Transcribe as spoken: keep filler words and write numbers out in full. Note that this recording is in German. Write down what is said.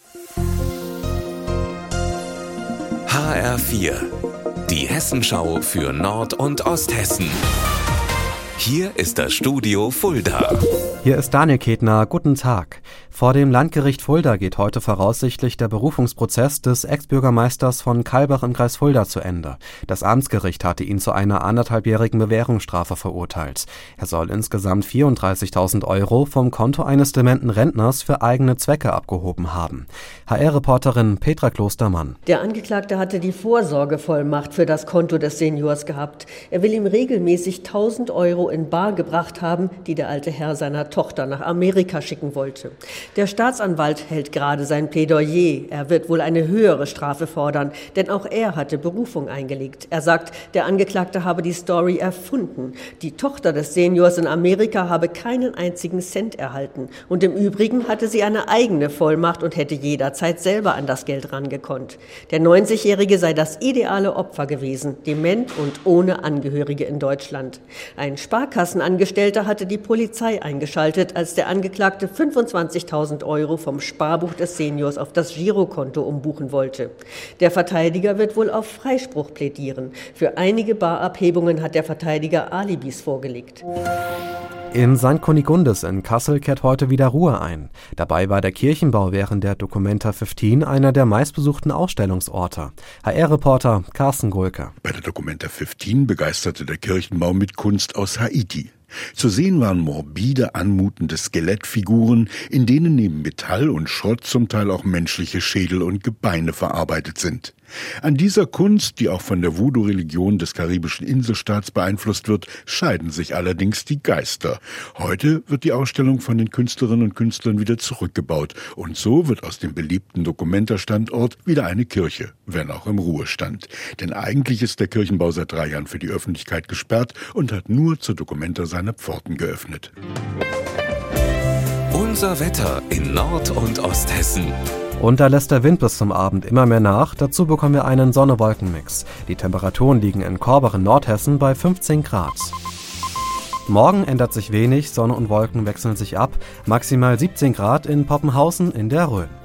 H R vier, die Hessenschau für Nord- und Osthessen. Hier ist das Studio Fulda. Hier ist Daniel Ketner, guten Tag. Vor dem Landgericht Fulda geht heute voraussichtlich der Berufungsprozess des Ex-Bürgermeisters von Kalbach im Kreis Fulda zu Ende. Das Amtsgericht hatte ihn zu einer anderthalbjährigen Bewährungsstrafe verurteilt. Er soll insgesamt vierunddreißigtausend Euro vom Konto eines dementen Rentners für eigene Zwecke abgehoben haben. H R-Reporterin Petra Klostermann. Der Angeklagte hatte die Vorsorgevollmacht für das Konto des Seniors gehabt. Er will ihm regelmäßig tausend Euro in bar gebracht haben, die der alte Herr seiner Tochter nach Amerika schicken wollte. Der Staatsanwalt hält gerade sein Plädoyer. Er wird wohl eine höhere Strafe fordern, denn auch er hatte Berufung eingelegt. Er sagt, der Angeklagte habe die Story erfunden. Die Tochter des Seniors in Amerika habe keinen einzigen Cent erhalten. Und im Übrigen hatte sie eine eigene Vollmacht und hätte jederzeit selber an das Geld rangekonnt. Der neunzigjährige sei das ideale Opfer gewesen, dement und ohne Angehörige in Deutschland. Ein Sparkassenangestellter hatte die Polizei eingeschaltet, als der Angeklagte fünfundzwanzigtausend Euro vom Sparbuch des Seniors auf das Girokonto umbuchen wollte. Der Verteidiger wird wohl auf Freispruch plädieren. Für einige Barabhebungen hat der Verteidiger Alibis vorgelegt. In Sankt Kunigundes in Kassel kehrt heute wieder Ruhe ein. Dabei war der Kirchenbau während der Documenta fünfzehn einer der meistbesuchten Ausstellungsorte. H R-Reporter Carsten Gulke. Bei der Documenta fünfzehn begeisterte der Kirchenbau mit Kunst aus Haiti. Zu sehen waren morbide, anmutende Skelettfiguren, in denen neben Metall und Schrott zum Teil auch menschliche Schädel und Gebeine verarbeitet sind. An dieser Kunst, die auch von der Voodoo-Religion des karibischen Inselstaats beeinflusst wird, scheiden sich allerdings die Geister. Heute wird die Ausstellung von den Künstlerinnen und Künstlern wieder zurückgebaut und so wird aus dem beliebten Documenta-Standort wieder eine Kirche, wenn auch im Ruhestand. Denn eigentlich ist der Kirchenbau seit drei Jahren für die Öffentlichkeit gesperrt und hat nur zur Documenta seine Pforten geöffnet. Unser Wetter in Nord- und Osthessen. Und da lässt der Wind bis zum Abend immer mehr nach. Dazu bekommen wir einen Sonne-Wolken-Mix. Die Temperaturen liegen in Korbach in Nordhessen bei fünfzehn Grad. Morgen ändert sich wenig, Sonne und Wolken wechseln sich ab. Maximal siebzehn Grad in Poppenhausen in der Rhön.